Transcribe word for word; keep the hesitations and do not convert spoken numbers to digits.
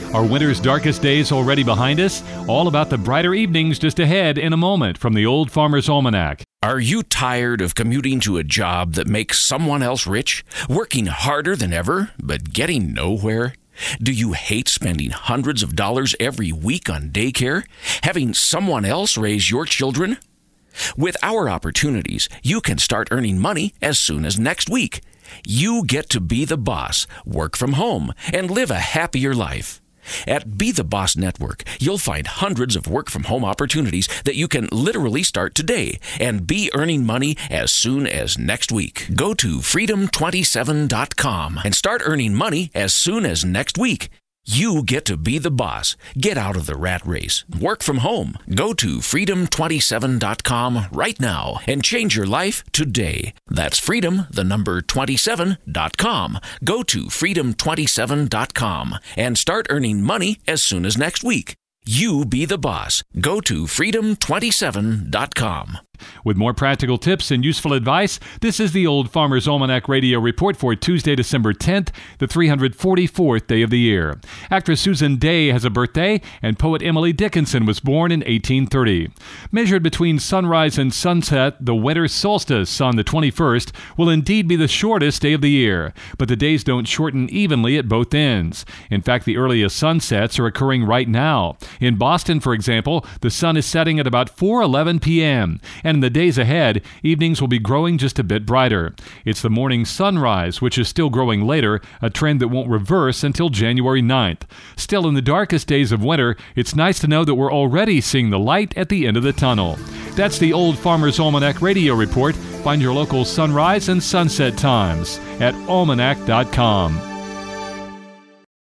Are winter's darkest days already behind us? All about the brighter evenings just ahead in a moment from the Old Farmer's Almanac. Are you tired of commuting to a job that makes someone else rich? Working harder than ever, but getting nowhere? Do you hate spending hundreds of dollars every week on daycare? Having someone else raise your children? With our opportunities, you can start earning money as soon as next week. You get to be the boss, work from home, and live a happier life. At Be the Boss Network, you'll find hundreds of work-from-home opportunities that you can literally start today and be earning money as soon as next week. Go to freedom twenty-seven dot com and start earning money as soon as next week. You get to be the boss. Get out of the rat race. Work from home. Go to freedom twenty-seven dot com right now and change your life today. That's freedom, the number twenty-seven dot com. Go to freedom twenty-seven dot com and start earning money as soon as next week. You be the boss. Go to freedom twenty-seven dot com. With more practical tips and useful advice, this is the Old Farmer's Almanac Radio Report for Tuesday, December tenth, the three hundred forty-fourth day of the year. Actress Susan Dey has a birthday, and poet Emily Dickinson was born in eighteen thirty. Measured between sunrise and sunset, the winter solstice on the twenty-first will indeed be the shortest day of the year, but the days don't shorten evenly at both ends. In fact, the earliest sunsets are occurring right now. In Boston, for example, the sun is setting at about four eleven p.m., and in the days ahead, evenings will be growing just a bit brighter. It's the morning sunrise, which is still growing later, a trend that won't reverse until January ninth. Still, in the darkest days of winter, it's nice to know that we're already seeing the light at the end of the tunnel. That's the Old Farmer's Almanac Radio Report. Find your local sunrise and sunset times at almanac dot com.